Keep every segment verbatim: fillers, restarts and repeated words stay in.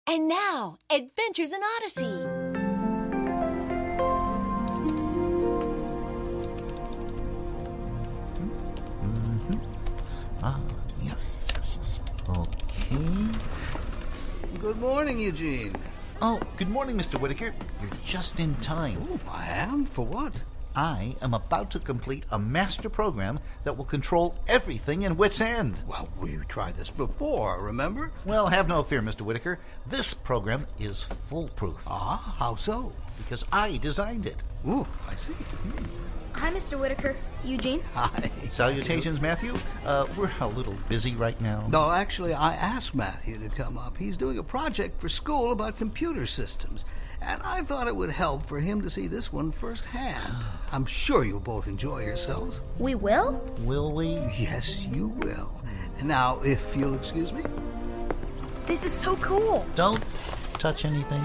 And now, Adventures in Odyssey. Mm-hmm. Ah, yes, yes, yes. Okay. Good morning, Eugene. Oh, good morning, Mister Whitaker. You're just in time. Oh, I am? For what? I am about to complete a master program that will control everything in Wits End. Well, we tried this before, remember? Well, have no fear, Mister Whitaker. This program is foolproof. Ah, how so? Because I designed it. Ooh, I see. Hmm. Hi, Mister Whitaker. Eugene? Hi. Salutations, Matthew. Uh, we're a little busy right now. No, actually, I asked Matthew to come up. He's doing a project for school about computer systems. And I thought it would help for him to see this one firsthand. I'm sure you'll both enjoy yourselves. We will? Will we? Yes, you will. Now, if you'll excuse me. This is so cool. Don't touch anything.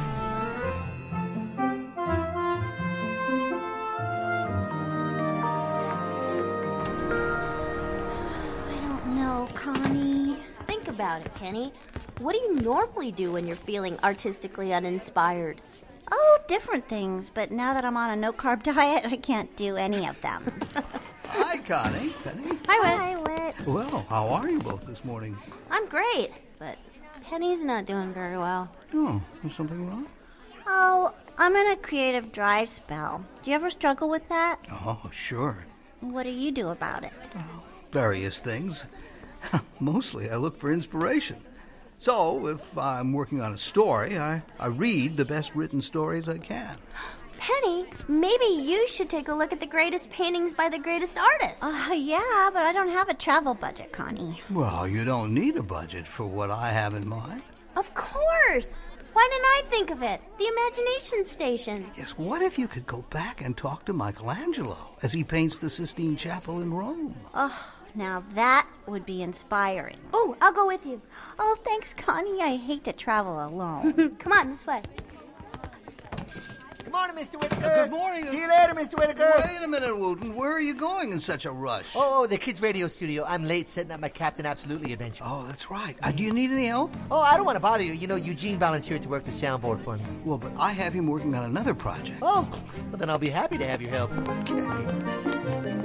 I don't know, Connie. Think about it, Penny. What do you normally do when you're feeling artistically uninspired? Oh, different things, but now that I'm on a no-carb diet, I can't do any of them. Hi, Connie. Penny. Hi, Whit. Hi, Whit. Well, how are you both this morning? I'm great, but Penny's not doing very well. Oh, is something wrong? Oh, I'm in a creative dry spell. Do you ever struggle with that? Oh, sure. What do you do about it? Oh, various things. Mostly I look for inspiration. So, if I'm working on a story, I, I read the best written stories I can. Penny, maybe you should take a look at the greatest paintings by the greatest artists. Uh, yeah, but I don't have a travel budget, Connie. Well, you don't need a budget for what I have in mind. Of course. Why didn't I think of it? The Imagination Station. Yes, what if you could go back and talk to Michelangelo as he paints the Sistine Chapel in Rome? Oh, now that would be inspiring. Oh, I'll go with you. Oh, thanks, Connie. I hate to travel alone. Come on, this way. Good morning, Mister Whitaker. Uh, good morning. See you later, Mister Whitaker. Wait a minute, Wooten. Where are you going in such a rush? Oh, oh, the kids' radio studio. I'm late setting up my Captain Absolutely adventure. Oh, that's right. Uh, do you need any help? Oh, I don't want to bother you. You know, Eugene volunteered to work the soundboard for me. Well, but I have him working on another project. Oh, well, then I'll be happy to have your help. Okay.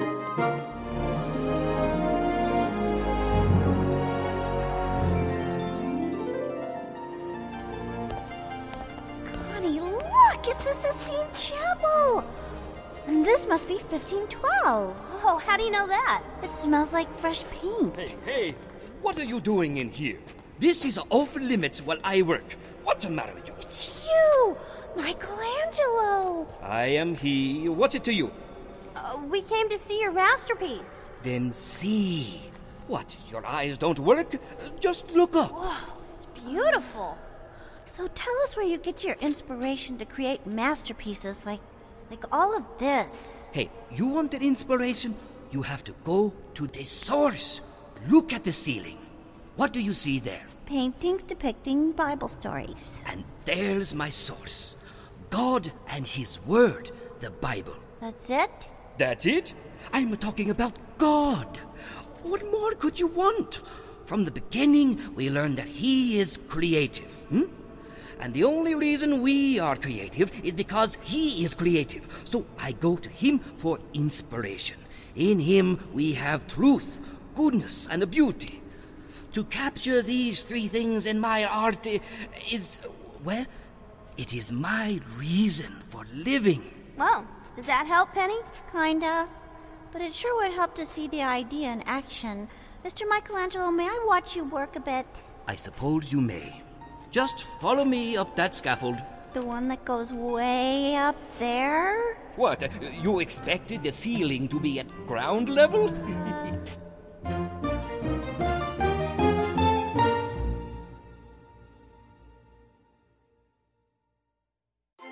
Look, it's the Sistine Chapel. And this must be fifteen twelve. Oh, how do you know that? It smells like fresh paint. Hey, hey, what are you doing in here? This is off limits while I work. What's the matter with you? It's you, Michelangelo. I am he. What's it to you? Uh, we came to see your masterpiece. Then see. What, your eyes don't work? Just look up. Whoa, it's beautiful. So tell us where you get your inspiration to create masterpieces like like all of this. Hey, you wanted inspiration? You have to go to the source. Look at the ceiling. What do you see there? Paintings depicting Bible stories. And there's my source. God and His Word, the Bible. That's it? That's it? I'm talking about God. What more could you want? From the beginning, we learned that He is creative. Hmm? And the only reason we are creative is because He is creative. So I go to Him for inspiration. In Him we have truth, goodness, and beauty. To capture these three things in my art is, well, it is my reason for living. Well, does that help, Penny? Kinda. But it sure would help to see the idea in action. Mister Michelangelo, may I watch you work a bit? I suppose you may. Just follow me up that scaffold. The one that goes way up there? What, you expected the ceiling to be at ground level?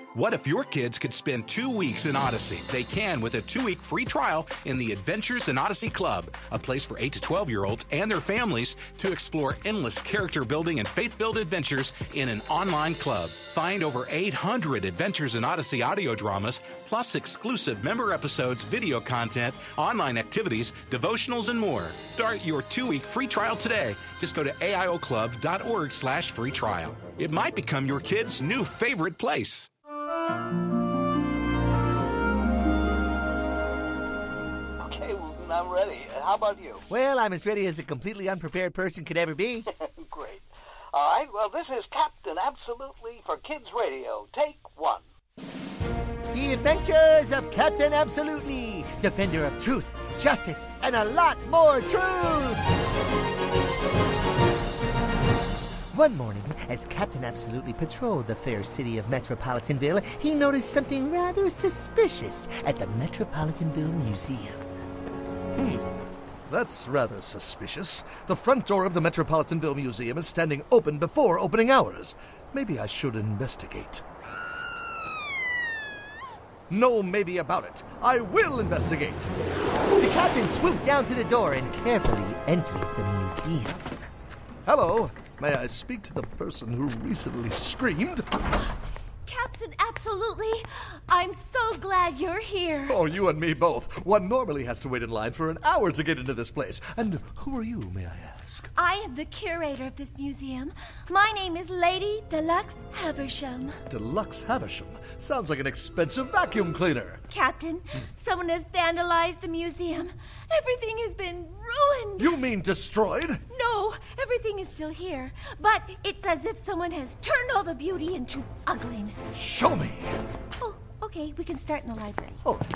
What if your kids could spend two weeks in Odyssey? They can with a two-week free trial in the Adventures in Odyssey Club, a place for eight to twelve-year-olds and their families to explore endless character-building and faith-filled adventures in an online club. Find over eight hundred Adventures in Odyssey audio dramas, plus exclusive member episodes, video content, online activities, devotionals, and more. Start your two-week free trial today. Just go to aioclub.org slash free trial. It might become your kid's new favorite place. Okay, well, I'm ready. How about you? Well, I'm as ready as a completely unprepared person could ever be. Great. All right, well, this is Captain Absolutely for Kids Radio. Take one. The Adventures of Captain Absolutely, defender of truth, justice, and a lot more truth! One morning, as Captain Absolutely patrolled the fair city of Metropolitanville, he noticed something rather suspicious at the Metropolitanville Museum. Hmm. That's rather suspicious. The front door of the Metropolitanville Museum is standing open before opening hours. Maybe I should investigate. No maybe about it. I will investigate. The captain swooped down to the door and carefully entered the museum. Hello. May I speak to the person who recently screamed? Captain Absolutely, I'm so glad you're here. Oh, you and me both. One normally has to wait in line for an hour to get into this place. And who are you, may I ask? I am the curator of this museum. My name is Lady Deluxe Haversham. Deluxe Haversham? Sounds like an expensive vacuum cleaner. Captain, someone has vandalized the museum. Everything has been ruined. You mean destroyed? No, everything is still here. But it's as if someone has turned all the beauty into ugliness. Show me. Oh, okay, we can start in the library. All right.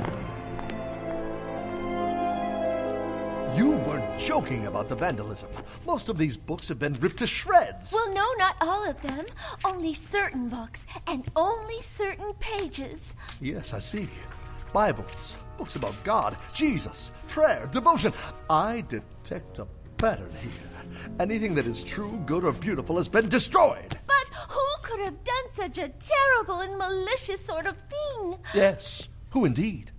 You weren't joking about the vandalism. Most of these books have been ripped to shreds. Well, no, not all of them. Only certain books, and only certain pages. Yes, I see. Bibles, books about God, Jesus, prayer, devotion. I detect a pattern here. Anything that is true, good, or beautiful has been destroyed. But who could have done such a terrible and malicious sort of thing? Yes, who indeed?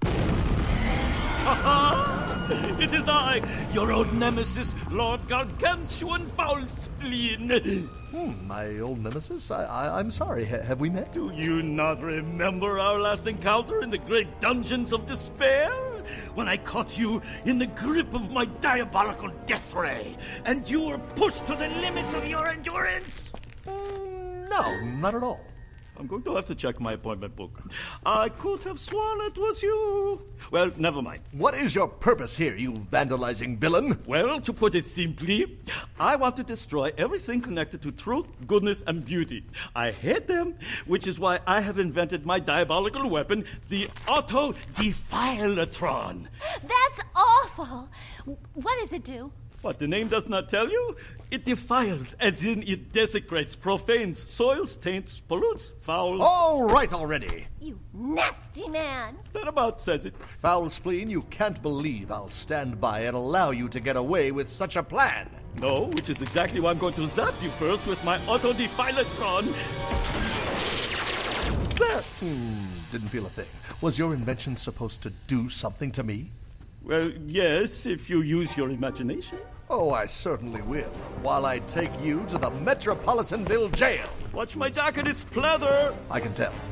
It is I, your old nemesis, Lord Gargantuan Foulspleen. Hmm, my old nemesis? I, I, I'm sorry. H- have we met? Do you not remember our last encounter in the great dungeons of despair? When I caught you in the grip of my diabolical death ray, and you were pushed to the limits of your endurance? Mm, no, not at all. I'm going to have to check my appointment book. I could have sworn it was you. Well, never mind. What is your purpose here, you vandalizing villain? Well, to put it simply, I want to destroy everything connected to truth, goodness, and beauty. I hate them, which is why I have invented my diabolical weapon, the Auto-Defilatron. That's awful. What does it do? What the name does not tell you? It defiles, as in it desecrates, profanes, soils, taints, pollutes, fouls. All right already. You nasty man. That about says it. Foul spleen, you can't believe I'll stand by and allow you to get away with such a plan. No, which is exactly why I'm going to zap you first with my Auto-Defilatron. There. Hmm, didn't feel a thing. Was your invention supposed to do something to me? Well, yes, if you use your imagination. Oh, I certainly will, while I take you to the Metropolitanville jail. Watch my jacket, it's pleather. I can tell.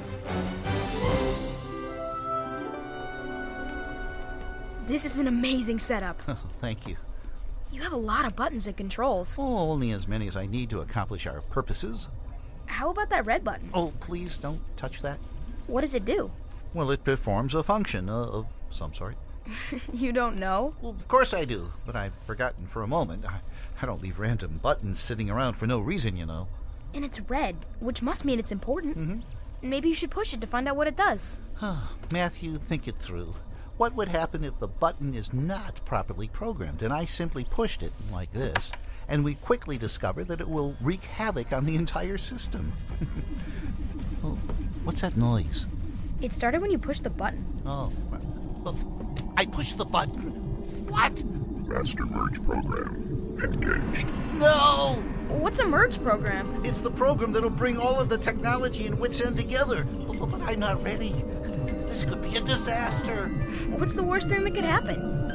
This is an amazing setup. Oh, thank you. You have a lot of buttons and controls. Oh, only as many as I need to accomplish our purposes. How about that red button? Oh, please don't touch that. What does it do? Well, it performs a function uh, of some sort. You don't know? Well, of course I do, but I've forgotten for a moment. I, I don't leave random buttons sitting around for no reason, you know. And it's red, which must mean it's important. Mm-hmm. Maybe you should push it to find out what it does. Matthew, think it through. What would happen if the button is not properly programmed and I simply pushed it like this, and we quickly discover that it will wreak havoc on the entire system? Oh, what's that noise? It started when you pushed the button. Oh, well, I pushed the button. What? Master Merge program engaged. No! What's a merge program? It's the program that'll bring all of the technology and Wits End together. But, but I'm not ready. This could be a disaster. What's the worst thing that could happen?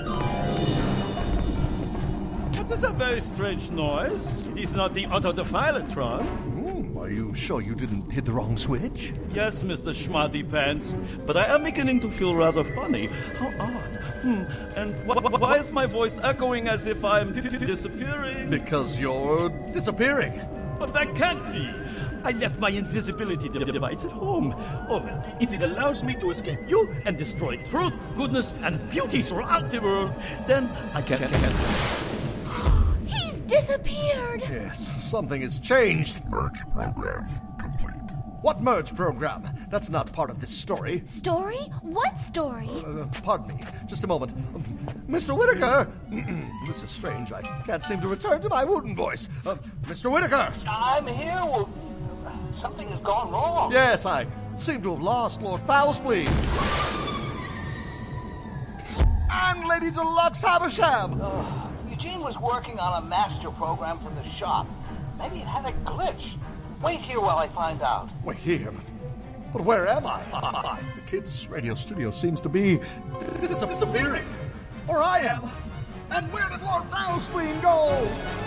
What is that very strange noise? It is not the Autodefilatron. Hmm, are you sure you didn't hit the wrong switch? Yes, Mister Schmarty Pants, but I am beginning to feel rather funny. How odd. Hmm. And wh- wh- why is my voice echoing as if I'm disappearing? Because you're disappearing. But that can't be. I left my invisibility de- device at home. Oh, well, if it allows me to escape you and destroy truth, goodness, and beauty throughout the world, then I can... can, can. He's disappeared! Yes, something has changed. Merge program complete. What merge program? That's not part of this story. Story? What story? Uh, pardon me, just a moment. Um, Mister Whitaker! This is strange. I can't seem to return to my wooden voice. Uh, Mister Whitaker! I'm here. Well, something has gone wrong. Yes, I seem to have lost Lord Foulspleen. And Lady Deluxe Havisham! Uh, Eugene was working on a master program for the shop. Maybe it had a glitch. Wait here while I find out. Wait here? But, but where am I? The kids' radio studio seems to be dis- disappearing. Or I am. And where did Lord Foulspleen go?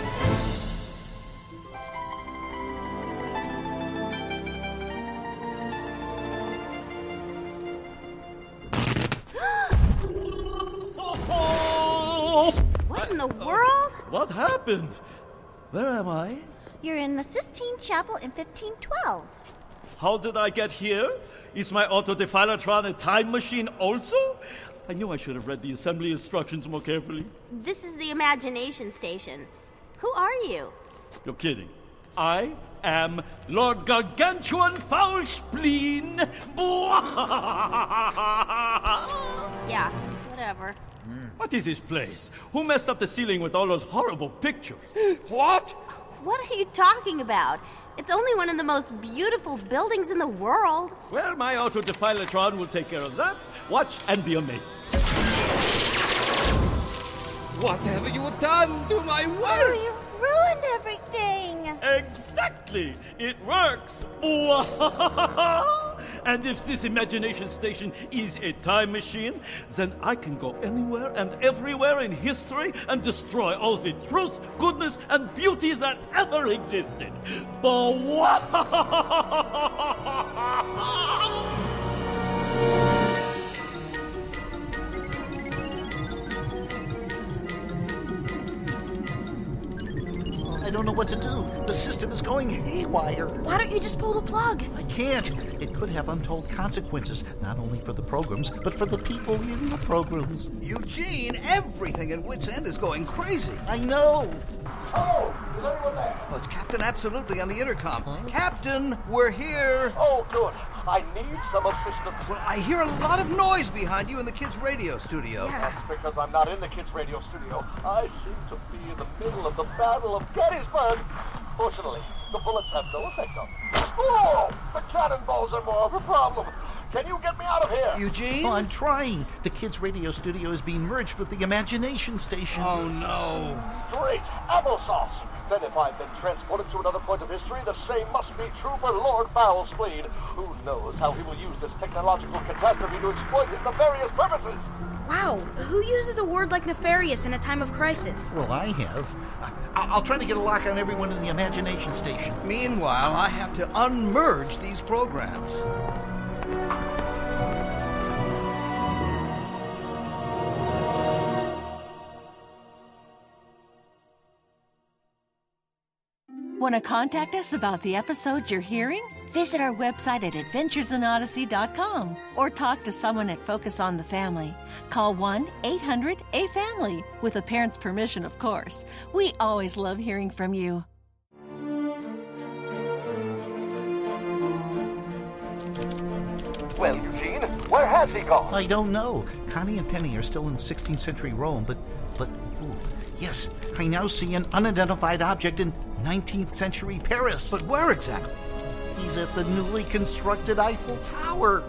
What in the world? What happened? Where am I? You're in the Sistine Chapel in fifteen twelve. How did I get here? Is my Autodefilatron a time machine also? I knew I should have read the assembly instructions more carefully. This is the Imagination Station. Who are you? You're kidding. I am Lord Gargantuan Foulspleen. Yeah, whatever. What is this place? Who messed up the ceiling with all those horrible pictures? What? What are you talking about? It's only one of the most beautiful buildings in the world. Well, my Autodefilatron will take care of that. Watch and be amazed. What have you done to my work? Oh, you've ruined everything. Exactly. It works. And if this imagination station is a time machine, then I can go anywhere and everywhere in history and destroy all the truth, goodness, and beauty that ever existed. But I don't know what to do. The system is going haywire. Why don't you just pull the plug? I can't. It could have untold consequences, not only for the programs, but for the people in the programs. Eugene, everything in Wits End is going crazy. I know. Oh, is anyone there? Oh, it's Captain Absolutely on the intercom. Huh? Captain, we're here. Oh, good. I need some assistance. Well, I hear a lot of noise behind you in the kids' radio studio. Yeah. That's because I'm not in the kids' radio studio. I seem to be in the middle of the Battle of Gettysburg. Fortunately, the bullets have no effect on me. Oh, the cannonballs are more of a problem. Can you get me out of here? Eugene? Oh, I'm trying. The kids' radio studio is being merged with the Imagination Station. Oh, no. Great. Applesauce. Then if I've been transported to another point of history, the same must be true for Lord Foulspleen. Who knows how he will use this technological catastrophe to exploit his nefarious purposes? Wow, who uses a word like nefarious in a time of crisis? Well, I have. I- I'll try to get a lock on everyone in the Imagination Station. Meanwhile, I have to unmerge these programs. Want to contact us about the episodes you're hearing? Visit our website at adventures in odyssey dot com or talk to someone at Focus on the Family. Call one eight hundred A family, with a parent's permission, of course. We always love hearing from you. Well, Eugene, where has he gone? I don't know. Connie and Penny are still in sixteenth century Rome, but, but, ooh, yes, I now see an unidentified object in nineteenth century Paris. But where exactly? He's at the newly constructed Eiffel Tower.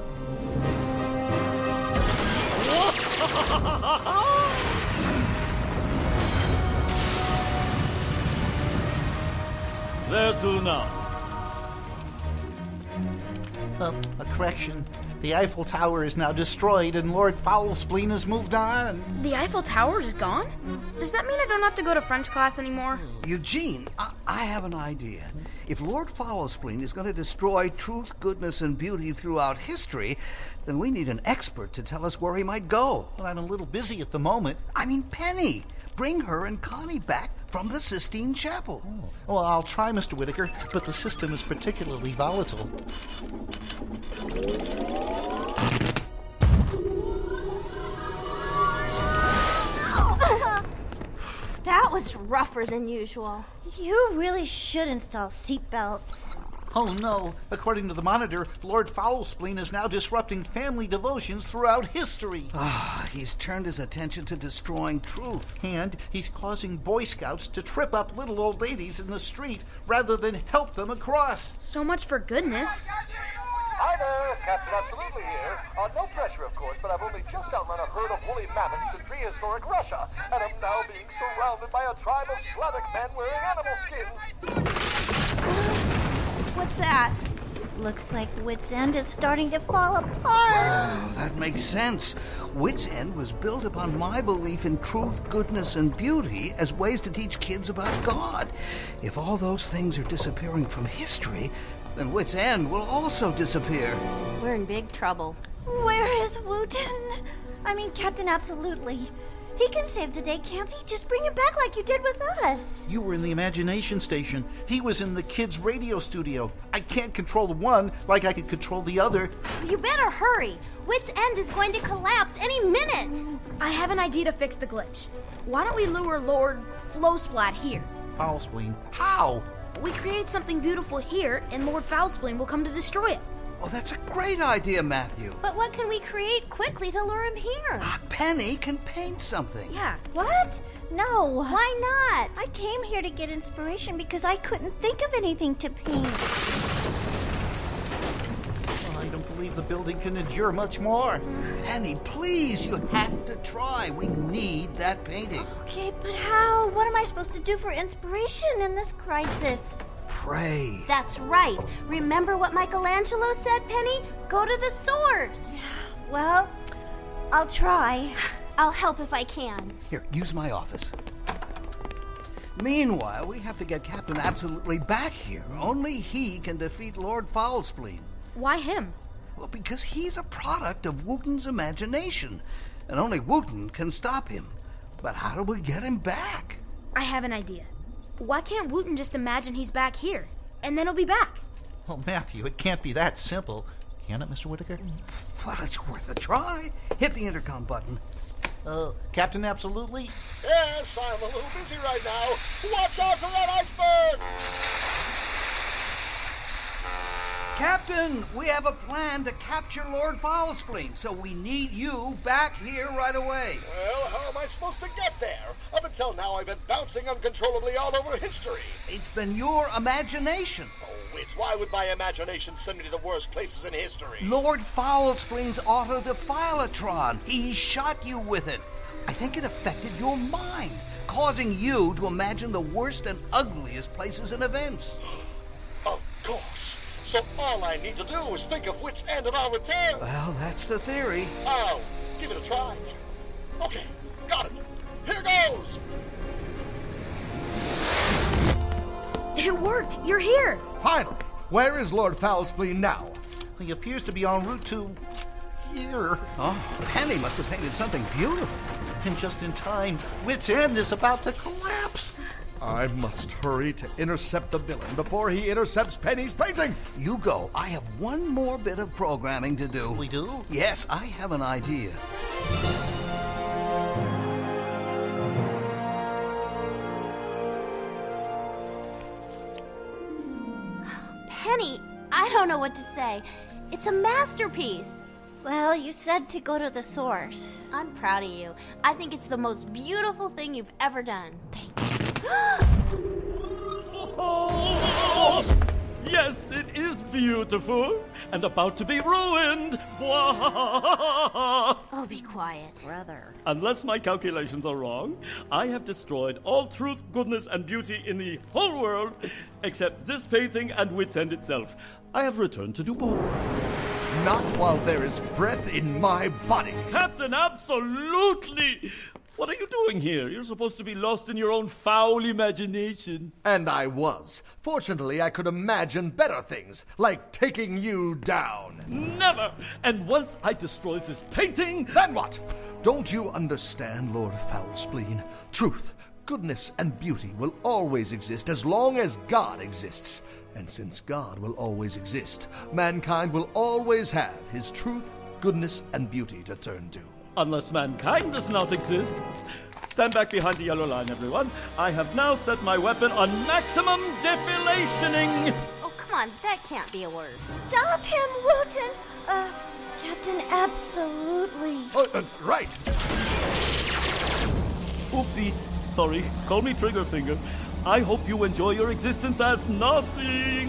Where to now? Uh, a correction. The Eiffel Tower is now destroyed and Lord Foulspleen has moved on. The Eiffel Tower is gone? Does that mean I don't have to go to French class anymore? Eugene, I, I have an idea. If Lord Foulspleen is going to destroy truth, goodness, and beauty throughout history, then we need an expert to tell us where he might go. Well, I'm a little busy at the moment. I mean, Penny. Bring her and Connie back from the Sistine Chapel. Oh. Well, I'll try, Mister Whitaker, but the system is particularly volatile. That was rougher than usual. You really should install seatbelts. Oh no, according to the monitor, Lord Foulspleen is now disrupting family devotions throughout history. Ah, he's turned his attention to destroying truth. And he's causing Boy Scouts to trip up little old ladies in the street rather than help them across. So much for goodness. Hi there, Captain Absolutely here. Uh, no pressure, of course, but I've only just outrun a herd of woolly mammoths in prehistoric Russia, and I'm now being surrounded by a tribe of Slavic men wearing animal skins. What's that? Looks like Wits End is starting to fall apart. Oh, that makes sense. Wits End was built upon my belief in truth, goodness, and beauty as ways to teach kids about God. If all those things are disappearing from history, then Wits End will also disappear. We're in big trouble. Where is Wooten? I mean, Captain Absolutely. He can save the day, can't he? Just bring him back like you did with us. You were in the Imagination Station. He was in the kids' radio studio. I can't control the one like I could control the other. You better hurry. Wits End is going to collapse any minute. I have an idea to fix the glitch. Why don't we lure Lord Flowsplat here? Foulspleen? How? We create something beautiful here, and Lord Foulspleen will come to destroy it. Oh, that's a great idea, Matthew. But what can we create quickly to lure him here? Penny can paint something. Yeah. What? No. Why not? I came here to get inspiration because I couldn't think of anything to paint. Oh, I don't believe the building can endure much more. Penny, please, you have to try. We need that painting. Okay, but how? What am I supposed to do for inspiration in this crisis? Pray. That's right. Remember what Michelangelo said, Penny? Go to the source. Well, I'll try. I'll help if I can. Here, use my office. Meanwhile, we have to get Captain Absolutely back here. Only he can defeat Lord Foulspleen. Why him? Well, because he's a product of Wooten's imagination, and only Wooten can stop him. But how do we get him back? I have an idea. Why can't Wooten just imagine he's back here, and then he'll be back? Well, Matthew, it can't be that simple. Can it, Mister Whitaker? Well, it's worth a try. Hit the intercom button. Uh, Captain Absolutely? Yes, I'm a little busy right now. Watch out for that iceberg! Captain, we have a plan to capture Lord Foulspleen, so we need you back here right away. Well, how am I supposed to get there? Up until now, I've been bouncing uncontrollably all over history. It's been your imagination. Oh, Wits, why would my imagination send me to the worst places in history? Lord Foulspleen's autodefilotron. He shot you with it. I think it affected your mind, causing you to imagine the worst and ugliest places and events. Of course. So all I need to do is think of Wits End and I'll return. Well, that's the theory. I'll give it a try. Okay, got it. Here goes. It worked. You're here. Finally. Where is Lord Foulspleen now? He appears to be en route to here. Oh, Penny must have painted something beautiful. And just in time, Wits End is about to collapse. I must hurry to intercept the villain before he intercepts Penny's painting. You go. I have one more bit of programming to do. We do? Yes, I have an idea. Penny, I don't know what to say. It's a masterpiece. Well, you said to go to the source. I'm proud of you. I think it's the most beautiful thing you've ever done. Thank you. Yes, it is beautiful and about to be ruined. Oh, be quiet. Brother. Unless my calculations are wrong, I have destroyed all truth, goodness, and beauty in the whole world, except this painting and Wits End itself. I have returned to do both. Not while there is breath in my body. Captain, absolutely! What are you doing here? You're supposed to be lost in your own foul imagination. And I was. Fortunately, I could imagine better things, like taking you down. Never! And once I destroy this painting... Then what? Don't you understand, Lord Foulspleen? Truth, goodness, and beauty will always exist as long as God exists. And since God will always exist, mankind will always have his truth, goodness, and beauty to turn to. Unless mankind does not exist. Stand back behind the yellow line, everyone. I have now set my weapon on maximum defilationing. Oh, come on, that can't be a word. Stop him, Wooten! Uh, Captain, absolutely. Oh, uh, right. Oopsie. Sorry. Call me Triggerfinger. I hope you enjoy your existence as nothing.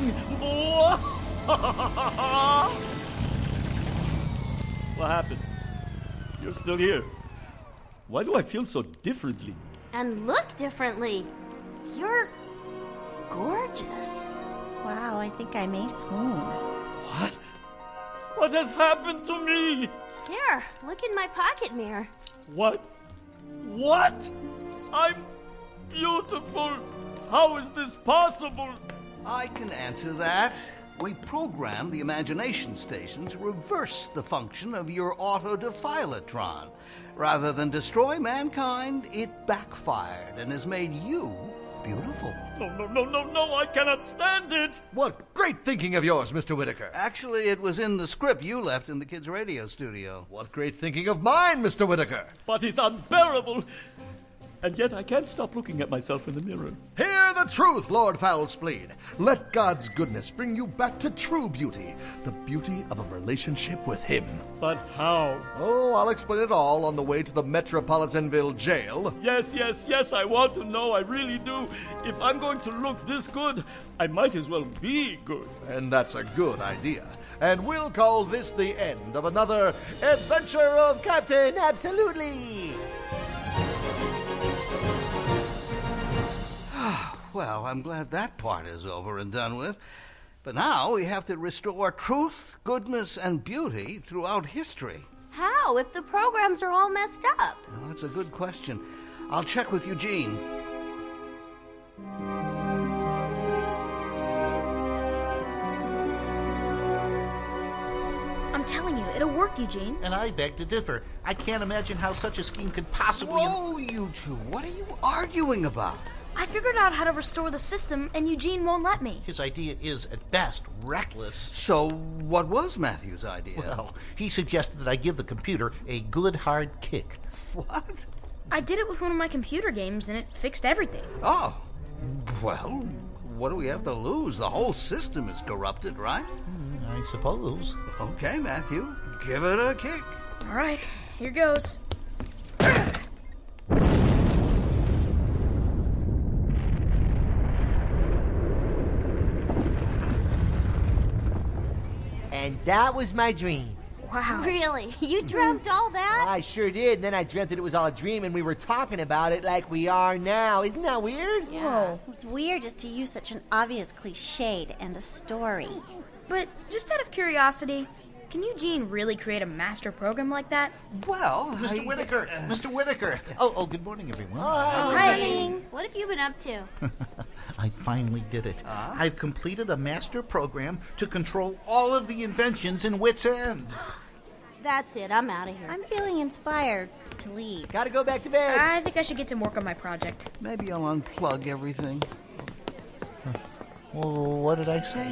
What happened? You're still here. Why do I feel so differently? And look differently. You're gorgeous. Wow, I think I may swoon. What? What has happened to me? Here, look in my pocket mirror. What? What? I'm beautiful. How is this possible? I can answer that. We programmed the imagination station to reverse the function of your autodefilatron. Rather than destroy mankind, it backfired and has made you beautiful. No, no, no, no, no, I cannot stand it. What great thinking of yours, Mister Whitaker. Actually, it was in the script you left in the kids' radio studio. What great thinking of mine, Mister Whitaker. But it's unbearable. And yet I can't stop looking at myself in the mirror. Hear the truth, Lord Foulspleen. Let God's goodness bring you back to true beauty, the beauty of a relationship with Him. But how? Oh, I'll explain it all on the way to the Metropolitanville jail. Yes, yes, yes, I want to know, I really do. If I'm going to look this good, I might as well be good. And that's a good idea. And we'll call this the end of another adventure of Captain Absolutely. Well, I'm glad that part is over and done with. But now we have to restore truth, goodness, and beauty throughout history. How, if the programs are all messed up? Well, that's a good question. I'll check with Eugene. I'm telling you, it'll work, Eugene. And I beg to differ. I can't imagine how such a scheme could possibly... Whoa, you two, what are you arguing about? I figured out how to restore the system, and Eugene won't let me. His idea is, at best, reckless. So, what was Matthew's idea? Well, he suggested that I give the computer a good hard kick. What? I did it with one of my computer games, and it fixed everything. Oh, well, what do we have to lose? The whole system is corrupted, right? I suppose. Okay, Matthew, give it a kick. All right, here goes. And that was my dream. Wow. Really? You dreamt all that? I sure did. And then I dreamt that it was all a dream and we were talking about it like we are now. Isn't that weird? Yeah. What's weird is to use such an obvious cliche to end a story. But just out of curiosity, can Eugene really create a master program like that? Well, Mister I... Whitaker! Mister Whitaker! Oh, oh, good morning, everyone. Oh, Hi. What have you been up to? I finally did it. Uh? I've completed a master program to control all of the inventions in Wits End. That's it. I'm out of here. I'm feeling inspired to leave. Gotta go back to bed. I think I should get some work on my project. Maybe I'll unplug everything. Well, what did I say?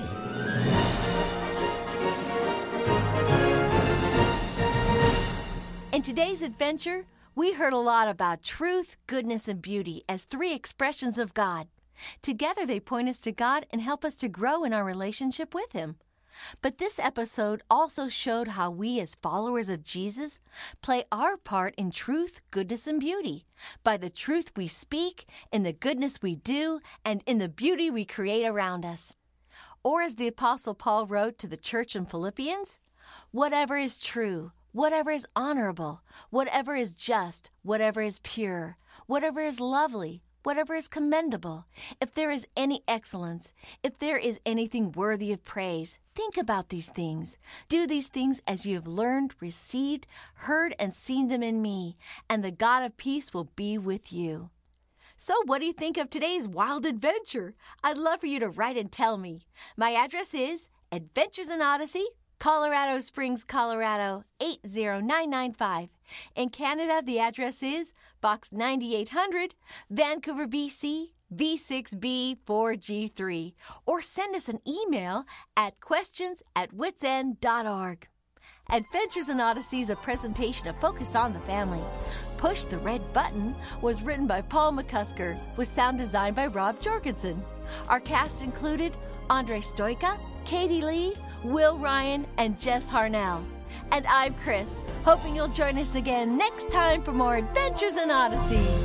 In today's adventure, we heard a lot about truth, goodness, and beauty as three expressions of God. Together, they point us to God and help us to grow in our relationship with Him. But this episode also showed how we, as followers of Jesus, play our part in truth, goodness, and beauty by the truth we speak, in the goodness we do, and in the beauty we create around us. Or as the Apostle Paul wrote to the church in Philippians, whatever is true, whatever is honorable, whatever is just, whatever is pure, whatever is lovely, whatever is commendable, if there is any excellence, if there is anything worthy of praise, think about these things. Do these things as you have learned, received, heard, and seen them in me, and the God of peace will be with you. So what do you think of today's wild adventure? I'd love for you to write and tell me. My address is Adventures in Odyssey, Colorado Springs, Colorado, eight zero nine nine five. In Canada, the address is Box ninety-eight hundred, Vancouver, B C, V six B four G three. Or send us an email at questions at witsend dot org. Adventures in Odyssey is a presentation of Focus on the Family. Push the Red Button was written by Paul McCusker, with sound designed by Rob Jorgensen. Our cast included Andre Stoika, Katie Lee, Will Ryan, and Jess Harnell. And I'm Chris, hoping you'll join us again next time for more Adventures in Odyssey.